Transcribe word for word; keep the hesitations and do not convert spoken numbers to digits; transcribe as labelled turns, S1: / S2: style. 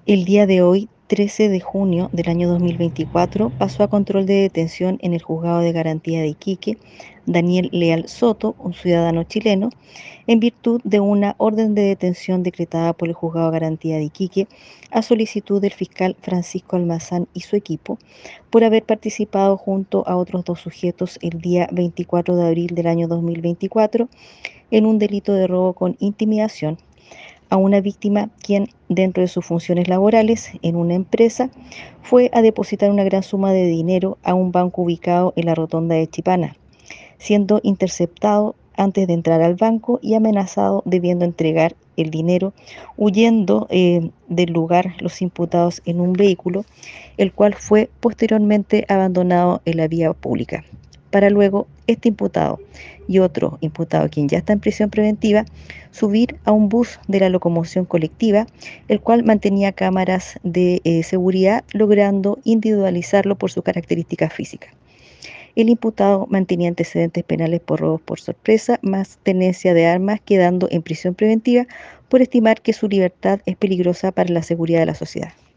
S1: El día de hoy, trece de junio del año dos mil veinticuatro, pasó a control de detención en el Juzgado de Garantía de Iquique Daniel Leal Soto, un ciudadano chileno, en virtud de una orden de detención decretada por el Juzgado de Garantía de Iquique a solicitud del fiscal Francisco Almazán y su equipo por haber participado junto a otros dos sujetos el día veinticuatro de abril del año dos mil veinticuatro en un delito de robo con intimidación a una víctima quien, dentro de sus funciones laborales en una empresa, fue a depositar una gran suma de dinero a un banco ubicado en la rotonda de Chipana, siendo interceptado antes de entrar al banco y amenazado debiendo entregar el dinero, huyendo eh, del lugar los imputados en un vehículo, el cual fue posteriormente abandonado en la vía pública, para luego este imputado y otro imputado, quien ya está en prisión preventiva, subir a un bus de la locomoción colectiva, el cual mantenía cámaras de eh, seguridad, logrando individualizarlo por sus características físicas. El imputado mantenía antecedentes penales por robos por sorpresa, más tenencia de armas, quedando en prisión preventiva por estimar que su libertad es peligrosa para la seguridad de la sociedad.